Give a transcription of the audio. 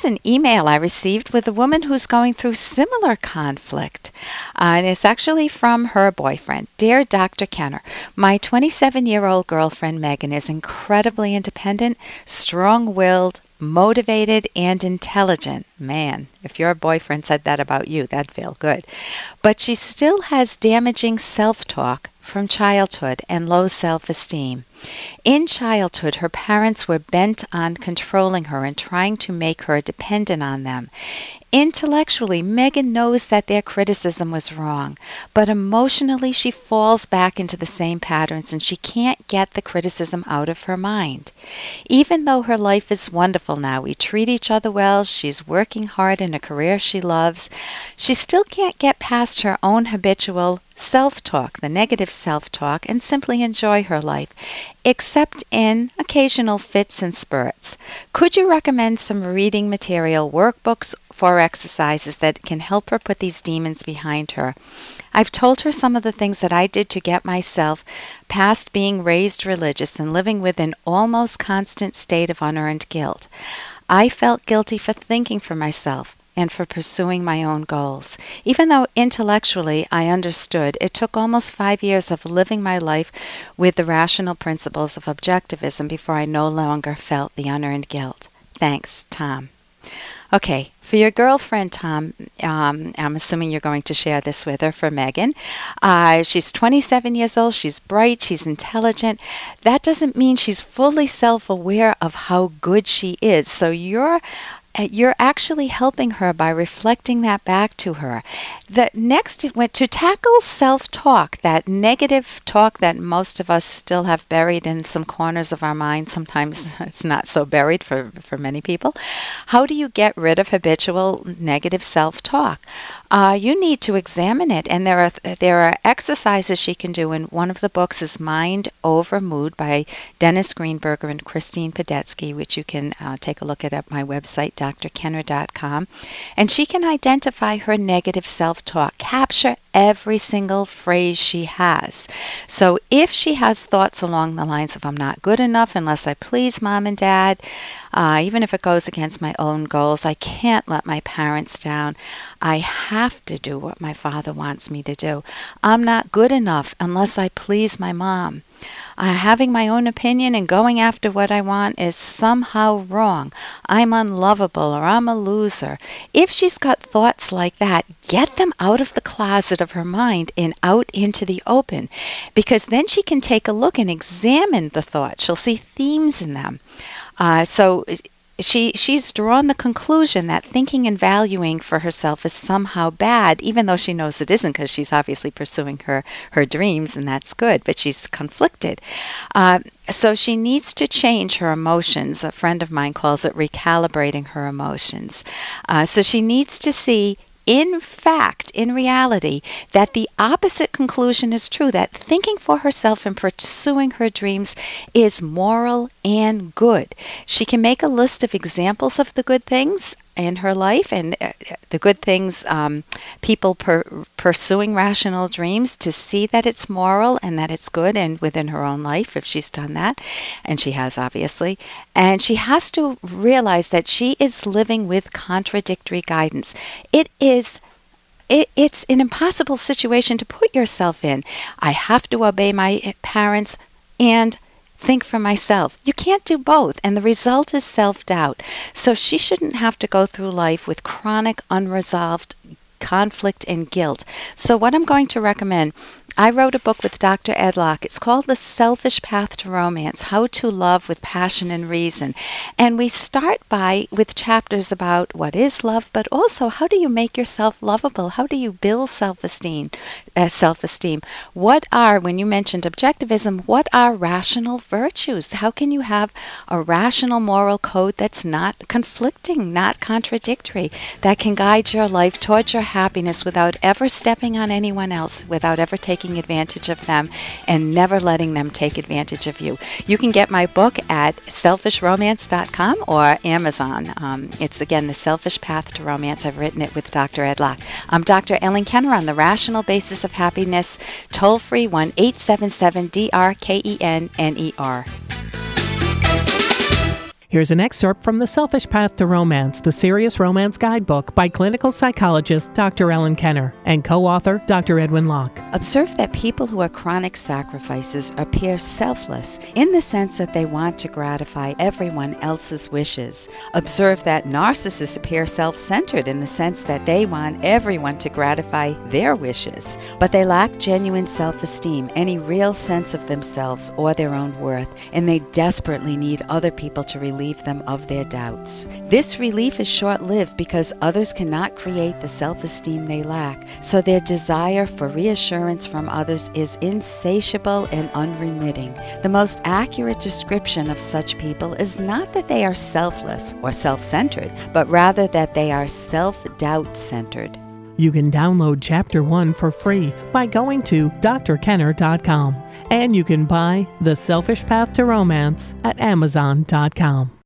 is an email I received with a woman who's going through similar conflict. And it's actually from her boyfriend. Dear Dr. Kenner, my 27-year-old girlfriend Megan is incredibly independent, strong-willed, motivated, and intelligent. Man, if your boyfriend said that about you, that'd feel good. But she still has damaging self-talk from childhood and low self-esteem. In childhood, her parents were bent on controlling her and trying to make her dependent on them. Intellectually, Megan knows that their criticism was wrong, but emotionally she falls back into the same patterns and she can't get the criticism out of her mind. Even though her life is wonderful now, we treat each other well, she's working hard in a career she loves, she still can't get past her own habitual self-talk, the negative self-talk, and simply enjoy her life, except in occasional fits and spurts. Could you recommend some reading material, workbooks, for exercises that can help her put these demons behind her? I've told her some of the things that I did to get myself past being raised religious and living with an almost constant state of unearned guilt. I felt guilty for thinking for myself and for pursuing my own goals. Even though intellectually I understood, it took almost 5 years of living my life with the rational principles of objectivism before I no longer felt the unearned guilt. Thanks, Tom. Okay, for your girlfriend, Tom, I'm assuming you're going to share this with her, for Megan. She's 27 years old, she's bright, she's intelligent. That doesn't mean she's fully self-aware of how good she is. So you're actually helping her by reflecting that back to her. The next, to tackle self-talk, that negative talk that most of us still have buried in some corners of our mind. Sometimes it's not so buried for many people. How do you get rid of habitual negative self-talk? You need to examine it, and there are exercises she can do, and one of the books is Mind Over Mood by Dennis Greenberger and Christine Podetsky, which you can take a look at my website, drkenner.com, and she can identify her negative self-talk, capture every single phrase she has. So if she has thoughts along the lines of, I'm not good enough unless I please mom and dad, even if it goes against my own goals, I can't let my parents down, I have to do what my father wants me to do, I'm not good enough unless I please my mom, having my own opinion and going after what I want is somehow wrong, I'm unlovable, or I'm a loser. If she's got thoughts like that, get them out of the closet of her mind and out into the open, because then she can take a look and examine the thoughts. She'll see themes in them. So she's drawn the conclusion that thinking and valuing for herself is somehow bad, even though she knows it isn't, because she's obviously pursuing her dreams, and that's good, but she's conflicted. So she needs to change her emotions. A friend of mine calls it recalibrating her emotions. So she needs to see, in fact, in reality, that the opposite conclusion is true, that thinking for herself and pursuing her dreams is moral and good. She can make a list of examples of the good things in her life and the good things, people pursuing rational dreams, to see that it's moral and that it's good and within her own life, if she's done that, and she has, obviously. And she has to realize that she is living with contradictory guidance. It's an impossible situation to put yourself in. I have to obey my parents and think for myself. You can't do both, and the result is self-doubt. So she shouldn't have to go through life with chronic, unresolved conflict and guilt. So what I'm going to recommend, I wrote a book with Dr. Ed Locke. It's called The Selfish Path to Romance, How to Love with Passion and Reason. And we start with chapters about what is love, but also how do you make yourself lovable? How do you build self-esteem? What are, when you mentioned objectivism, what are rational virtues? How can you have a rational moral code that's not conflicting, not contradictory, that can guide your life towards your happiness without ever stepping on anyone else, without ever taking advantage of them, and never letting them take advantage of you? You can get my book at selfishromance.com or Amazon. It's, again, The Selfish Path to Romance. I've written it with Dr. Ed Locke. I'm Dr. Ellen Kenner on the Rational Basis of Happiness. Toll free 1-877-DRKENNER. Here's an excerpt from The Selfish Path to Romance, the Serious Romance Guidebook by clinical psychologist Dr. Ellen Kenner and co-author Dr. Edwin Locke. Observe that people who are chronic sacrifices appear selfless in the sense that they want to gratify everyone else's wishes. Observe that narcissists appear self-centered in the sense that they want everyone to gratify their wishes, but they lack genuine self-esteem, any real sense of themselves or their own worth, and they desperately need other people to relieve them of their doubts. This relief is short-lived because others cannot create the self-esteem they lack, so their desire for reassurance from others is insatiable and unremitting. The most accurate description of such people is not that they are selfless or self-centered, but rather that they are self-doubt-centered. You can download Chapter 1 for free by going to drkenner.com. And you can buy The Selfish Path to Romance at amazon.com.